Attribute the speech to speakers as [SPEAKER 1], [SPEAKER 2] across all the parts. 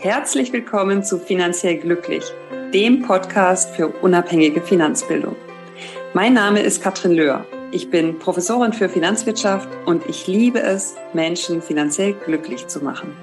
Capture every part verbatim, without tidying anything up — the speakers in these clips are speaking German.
[SPEAKER 1] Herzlich willkommen zu Finanziell Glücklich, dem Podcast für unabhängige Finanzbildung. Mein Name ist Katrin Löhr. Ich bin Professorin für Finanzwirtschaft und ich liebe es, Menschen finanziell glücklich zu machen.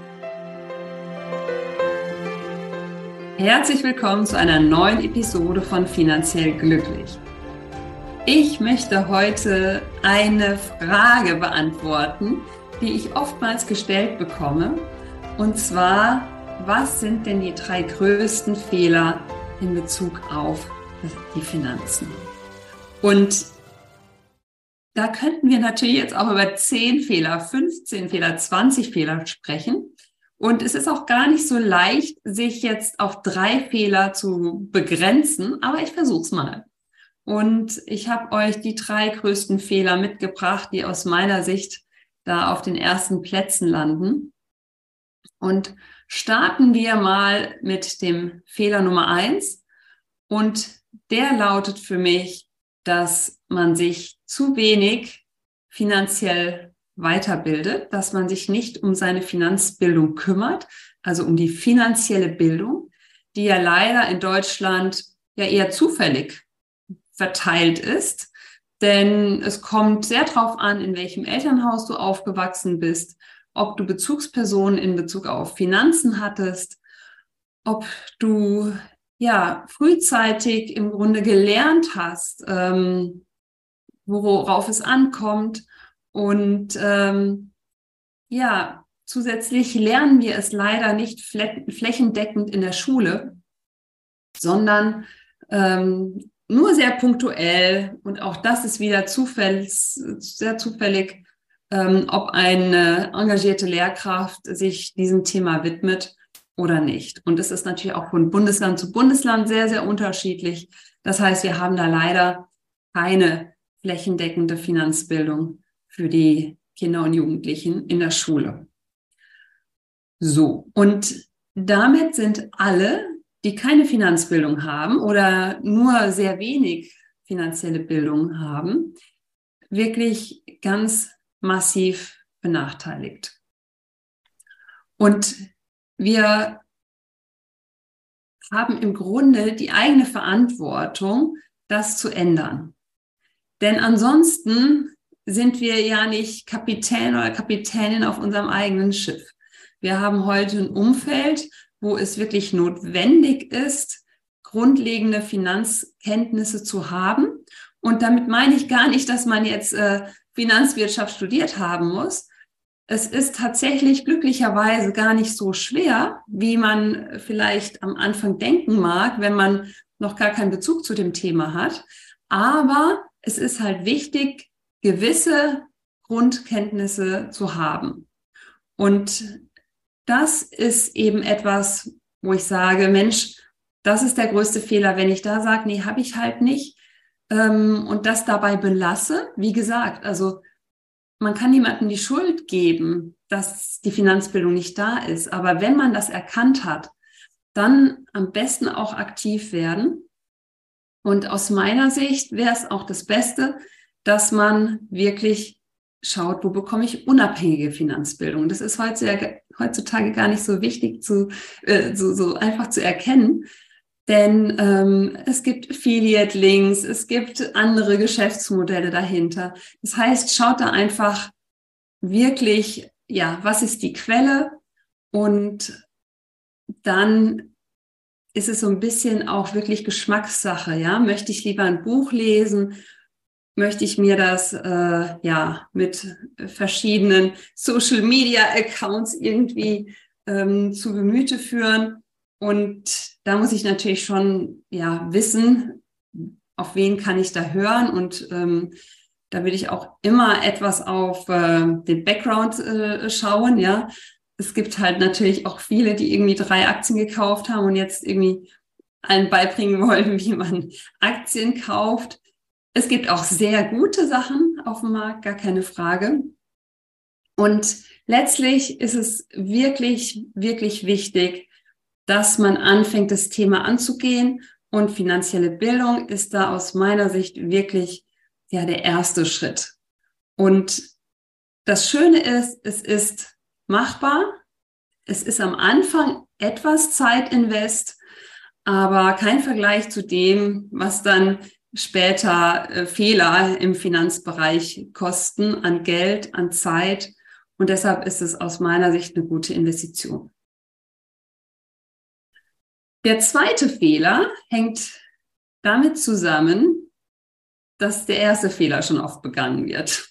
[SPEAKER 1] Herzlich willkommen zu einer neuen Episode von Finanziell Glücklich. Ich möchte heute eine Frage beantworten, die ich oftmals gestellt bekomme. Und zwar, was sind denn die drei größten Fehler in Bezug auf die Finanzen? Und da könnten wir natürlich jetzt auch über zehn Fehler, fünfzehn Fehler, zwanzig Fehler sprechen. Und es ist auch gar nicht so leicht, sich jetzt auf drei Fehler zu begrenzen, aber ich versuche es mal. Und ich habe euch die drei größten Fehler mitgebracht, die aus meiner Sicht da auf den ersten Plätzen landen. Und starten wir mal mit dem Fehler Nummer eins. Und der lautet für mich, dass man sich zu wenig finanziell weiterbildet, dass man sich nicht um seine Finanzbildung kümmert, also um die finanzielle Bildung, die ja leider in Deutschland ja eher zufällig verteilt ist. Denn es kommt sehr darauf an, in welchem Elternhaus du aufgewachsen bist, ob du Bezugspersonen in Bezug auf Finanzen hattest, ob du ja frühzeitig im Grunde gelernt hast, ähm, worauf es ankommt. Und ähm, ja, zusätzlich lernen wir es leider nicht flä- flächendeckend in der Schule, sondern ähm, nur sehr punktuell. Und auch das ist wieder zufällig, sehr zufällig, ähm, ob eine engagierte Lehrkraft sich diesem Thema widmet oder nicht. Und es ist natürlich auch von Bundesland zu Bundesland sehr, sehr unterschiedlich. Das heißt, wir haben da leider keine flächendeckende Finanzbildung für die Kinder und Jugendlichen in der Schule. So, und damit sind alle, die keine Finanzbildung haben oder nur sehr wenig finanzielle Bildung haben, wirklich ganz massiv benachteiligt. Und wir haben im Grunde die eigene Verantwortung, das zu ändern. Denn ansonsten sind wir ja nicht Kapitän oder Kapitänin auf unserem eigenen Schiff. Wir haben heute ein Umfeld, wo es wirklich notwendig ist, grundlegende Finanzkenntnisse zu haben. Und damit meine ich gar nicht, dass man jetzt äh, Finanzwirtschaft studiert haben muss. Es ist tatsächlich glücklicherweise gar nicht so schwer, wie man vielleicht am Anfang denken mag, wenn man noch gar keinen Bezug zu dem Thema hat. Aber es ist halt wichtig, gewisse Grundkenntnisse zu haben. Und das ist eben etwas, wo ich sage, Mensch, das ist der größte Fehler, wenn ich da sage, nee, habe ich halt nicht, ähm, und das dabei belasse. Wie gesagt, also man kann niemandem die Schuld geben, dass die Finanzbildung nicht da ist. Aber wenn man das erkannt hat, dann am besten auch aktiv werden. Und aus meiner Sicht wäre es auch das Beste, dass man wirklich schaut, wo bekomme ich unabhängige Finanzbildung. Das ist heutzutage gar nicht so wichtig, zu, äh, so, so einfach zu erkennen. Denn ähm, es gibt Affiliate-Links, es gibt andere Geschäftsmodelle dahinter. Das heißt, schaut da einfach wirklich, ja, was ist die Quelle? Und dann ist es so ein bisschen auch wirklich Geschmackssache, ja? Möchte ich lieber ein Buch lesen? Möchte ich mir das äh, ja mit verschiedenen Social-Media-Accounts irgendwie ähm, zu Gemüte führen? Und da muss ich natürlich schon ja wissen, auf wen kann ich da hören. Und ähm, da will ich auch immer etwas auf äh, den Background äh, schauen. Ja, es gibt halt natürlich auch viele, die irgendwie drei Aktien gekauft haben und jetzt irgendwie allen beibringen wollen, wie man Aktien kauft. Es gibt auch sehr gute Sachen auf dem Markt, gar keine Frage. Und letztlich ist es wirklich, wirklich wichtig, dass man anfängt, das Thema anzugehen. Und finanzielle Bildung ist da aus meiner Sicht wirklich ja der erste Schritt. Und das Schöne ist, es ist machbar. es ist am Anfang etwas Zeitinvest, aber kein Vergleich zu dem, was dann später äh, Fehler im Finanzbereich kosten an Geld, an Zeit. Und deshalb ist es aus meiner Sicht eine gute Investition. Der zweite Fehler hängt damit zusammen, dass der erste Fehler schon oft begangen wird.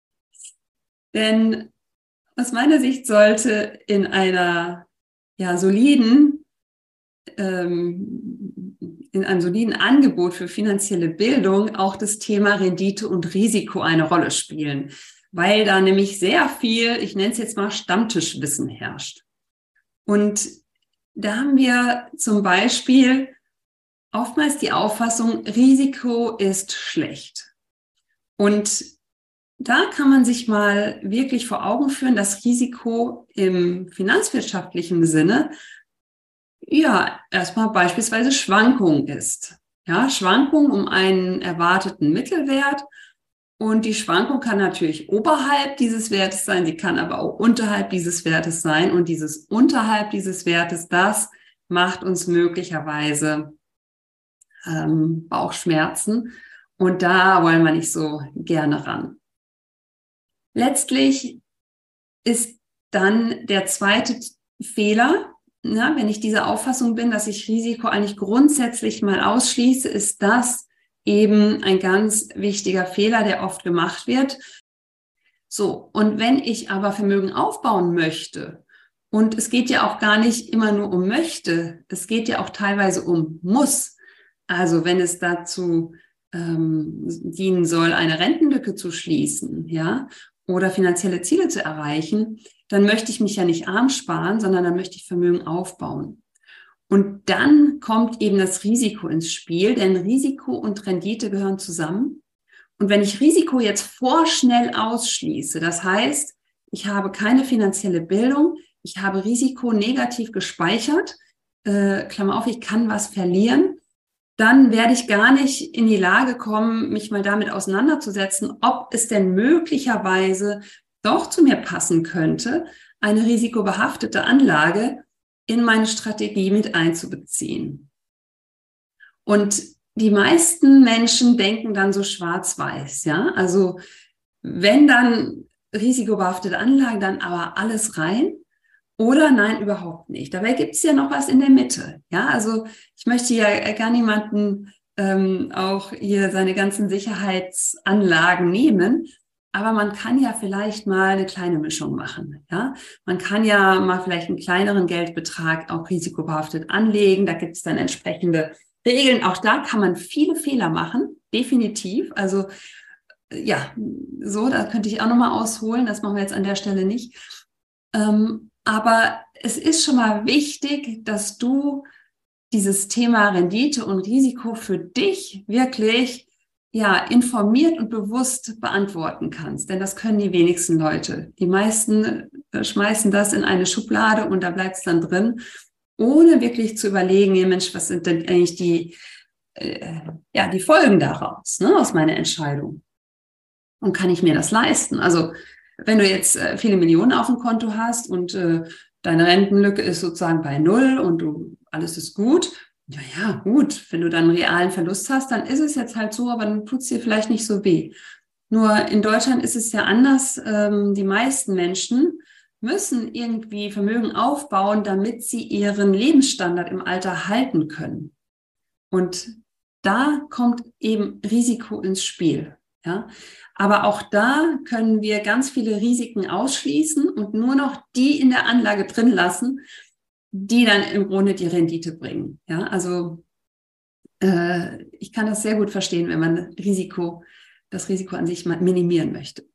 [SPEAKER 1] Denn aus meiner Sicht sollte in einer ja, soliden, ähm, in einem soliden Angebot für finanzielle Bildung auch das Thema Rendite und Risiko eine Rolle spielen, weil da nämlich sehr viel, ich nenne es jetzt mal Stammtischwissen herrscht. Und da haben wir zum Beispiel oftmals die Auffassung, Risiko ist schlecht. Und da kann man sich mal wirklich vor Augen führen, dass Risiko im finanzwirtschaftlichen Sinne ja erstmal beispielsweise Schwankung ist. Ja, Schwankung um einen erwarteten Mittelwert. Und die Schwankung kann natürlich oberhalb dieses Wertes sein, sie kann aber auch unterhalb dieses Wertes sein. Und dieses unterhalb dieses Wertes, das macht uns möglicherweise ähm, Bauchschmerzen. Und da wollen wir nicht so gerne ran. Letztlich ist dann der zweite Fehler, na, wenn ich dieser Auffassung bin, dass ich Risiko eigentlich grundsätzlich mal ausschließe, ist das eben ein ganz wichtiger Fehler, der oft gemacht wird. So, und wenn ich aber Vermögen aufbauen möchte, und es geht ja auch gar nicht immer nur um möchte, es geht ja auch teilweise um muss. Also wenn es dazu ähm, dienen soll, eine Rentenlücke zu schließen, ja, oder finanzielle Ziele zu erreichen, dann möchte ich mich ja nicht arm sparen, sondern dann möchte ich Vermögen aufbauen. Und dann kommt eben das Risiko ins Spiel, denn Risiko und Rendite gehören zusammen. Und wenn ich Risiko jetzt vorschnell ausschließe, das heißt, ich habe keine finanzielle Bildung, ich habe Risiko negativ gespeichert, äh, Klammer auf, ich kann was verlieren, dann werde ich gar nicht in die Lage kommen, mich mal damit auseinanderzusetzen, ob es denn möglicherweise doch zu mir passen könnte, eine risikobehaftete Anlage in meine Strategie mit einzubeziehen. Und die meisten Menschen denken dann so schwarz-weiß, ja, also wenn dann risikobehaftete Anlagen, dann aber alles rein. Oder nein, überhaupt nicht. Dabei gibt es ja noch was in der Mitte. Ja, also ich möchte ja gar niemanden ähm, auch hier seine ganzen Sicherheitsanlagen nehmen, aber man kann ja vielleicht mal eine kleine Mischung machen. Ja, man kann ja mal vielleicht einen kleineren Geldbetrag auch risikobehaftet anlegen. Da gibt es dann entsprechende Regeln. Auch da kann man viele Fehler machen, definitiv. Also ja, so, da könnte ich auch nochmal ausholen. Das machen wir jetzt an der Stelle nicht. Ähm, Aber es ist schon mal wichtig, dass du dieses Thema Rendite und Risiko für dich wirklich ja, informiert und bewusst beantworten kannst. Denn das können die wenigsten Leute. Die meisten äh, schmeißen das in eine Schublade und da bleibt es dann drin, ohne wirklich zu überlegen, ja, Mensch, was sind denn eigentlich die, äh, ja, die Folgen daraus, ne, aus meiner Entscheidung? Und kann ich mir das leisten? Also wenn du jetzt äh, viele Millionen auf dem Konto hast und äh, deine Rentenlücke ist sozusagen bei null und du alles ist gut, ja, ja, gut, wenn du dann einen realen Verlust hast, dann ist es jetzt halt so, aber dann tut es dir vielleicht nicht so weh. Nur in Deutschland ist es ja anders. Ähm, die meisten Menschen müssen irgendwie Vermögen aufbauen, damit sie ihren Lebensstandard im Alter halten können. Und da kommt eben Risiko ins Spiel. Ja, aber auch da können wir ganz viele Risiken ausschließen und nur noch die in der Anlage drin lassen, die dann im Grunde die Rendite bringen. Ja, also äh, ich kann das sehr gut verstehen, wenn man Risiko, das Risiko an sich mal minimieren möchte.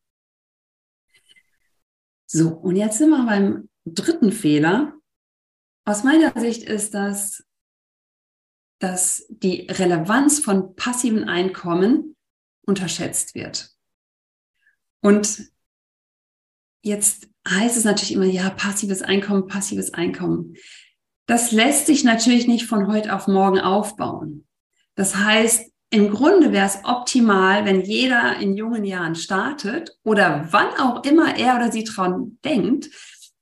[SPEAKER 1] So, und jetzt sind wir beim dritten Fehler. Aus meiner Sicht ist das, dass die Relevanz von passiven Einkommen unterschätzt wird. Und jetzt heißt es natürlich immer, ja, passives Einkommen, passives Einkommen. Das lässt sich natürlich nicht von heute auf morgen aufbauen. Das heißt, im Grunde wäre es optimal, wenn jeder in jungen Jahren startet oder wann auch immer er oder sie dran denkt,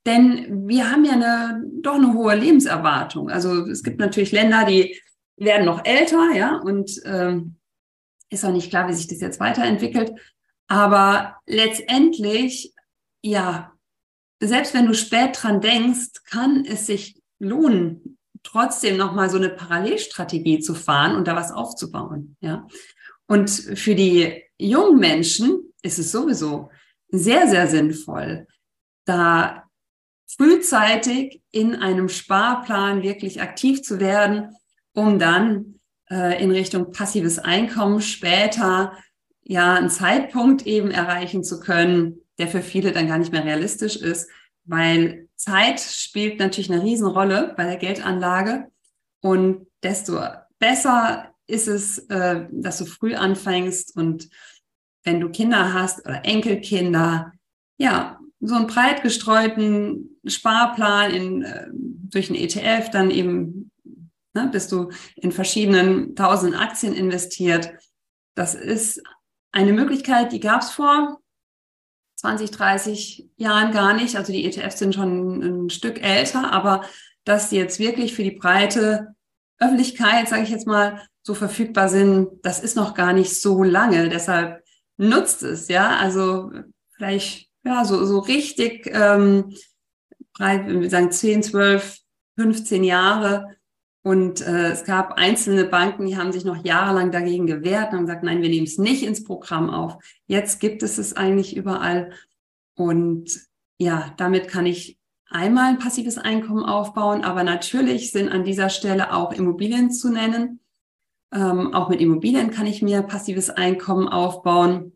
[SPEAKER 1] Denn wir haben ja eine, doch eine hohe Lebenserwartung. Also es gibt natürlich Länder, die werden noch älter, ja, und ähm, ist auch nicht klar, wie sich das jetzt weiterentwickelt. Aber letztendlich, ja, selbst wenn du spät dran denkst, kann es sich lohnen, trotzdem nochmal so eine Parallelstrategie zu fahren und da was aufzubauen, ja. Und für die jungen Menschen ist es sowieso sehr, sehr sinnvoll, da frühzeitig in einem Sparplan wirklich aktiv zu werden, um dann äh, in Richtung passives Einkommen später ja einen Zeitpunkt eben erreichen zu können, der für viele dann gar nicht mehr realistisch ist, weil Zeit spielt natürlich eine Riesenrolle bei der Geldanlage und desto besser ist es, äh, dass du früh anfängst und wenn du Kinder hast oder Enkelkinder, ja, so einen breit gestreuten Sparplan in, äh, durch einen E T F, dann eben, ne, bist du in verschiedenen tausend Aktien investiert. Das ist eine Möglichkeit, die gab es vor zwanzig, dreißig Jahren gar nicht. Also die E T Fs sind schon ein Stück älter, aber dass die jetzt wirklich für die breite Öffentlichkeit, sage ich jetzt mal, so verfügbar sind, das ist noch gar nicht so lange. Deshalb nutzt es, ja. Also vielleicht, ja, so, so richtig ähm, breit, wenn wir sagen zehn, zwölf, fünfzehn Jahre. Und äh, es gab einzelne Banken, die haben sich noch jahrelang dagegen gewehrt und haben gesagt, nein, wir nehmen es nicht ins Programm auf. Jetzt gibt es es eigentlich überall. Und ja, damit kann ich einmal ein passives Einkommen aufbauen. Aber natürlich sind an dieser Stelle auch Immobilien zu nennen. Ähm, auch mit Immobilien kann ich mir passives Einkommen aufbauen.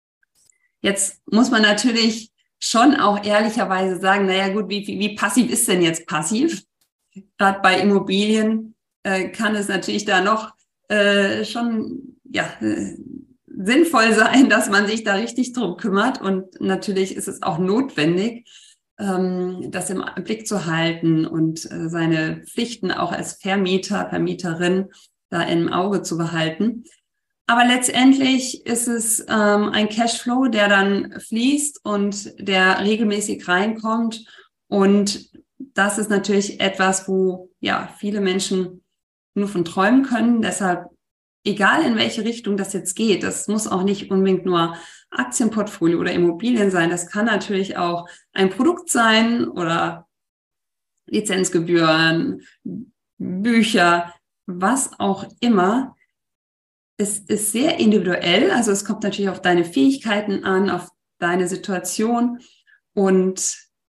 [SPEAKER 1] Jetzt muss man natürlich schon auch ehrlicherweise sagen, naja gut, wie, wie, wie passiv ist denn jetzt passiv? Gerade bei Immobilien äh, kann es natürlich da noch äh, schon ja, äh, sinnvoll sein, dass man sich da richtig drum kümmert. Und natürlich ist es auch notwendig, ähm, das im Blick zu halten und äh, seine Pflichten auch als Vermieter, Vermieterin da im Auge zu behalten. Aber letztendlich ist es ähm, ein Cashflow, der dann fließt und der regelmäßig reinkommt. Und das ist natürlich etwas, wo ja viele Menschen nur von träumen können. Deshalb, egal in welche Richtung das jetzt geht, das muss auch nicht unbedingt nur Aktienportfolio oder Immobilien sein. Das kann natürlich auch ein Produkt sein oder Lizenzgebühren, Bücher, was auch immer. Es ist sehr individuell. Also es kommt natürlich auf deine Fähigkeiten an, auf deine Situation. Und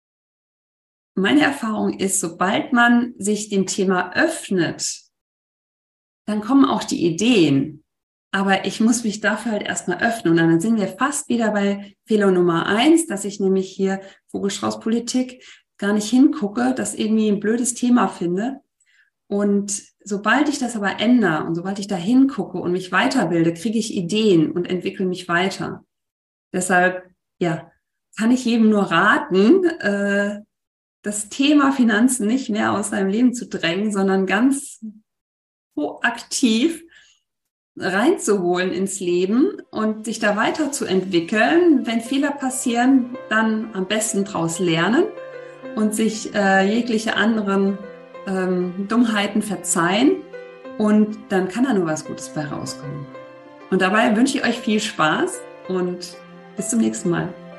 [SPEAKER 1] meine Erfahrung ist, sobald man sich dem Thema öffnet, dann kommen auch die Ideen. Aber ich muss mich dafür halt erstmal öffnen. Und dann sind wir fast wieder bei Fehler Nummer eins, dass ich nämlich hier Vogelstrauß-Politik gar nicht hingucke, das irgendwie ein blödes Thema finde. Und sobald ich das aber ändere und sobald ich da hingucke und mich weiterbilde, kriege ich Ideen und entwickle mich weiter. Deshalb, ja, kann ich jedem nur raten, äh, das Thema Finanzen nicht mehr aus seinem Leben zu drängen, sondern ganz proaktiv reinzuholen ins Leben und sich da weiterzuentwickeln. Wenn Fehler passieren, dann am besten daraus lernen und sich äh, jegliche anderen ähm, Dummheiten verzeihen. Und dann kann da nur was Gutes bei rauskommen. Und dabei wünsche ich euch viel Spaß und bis zum nächsten Mal.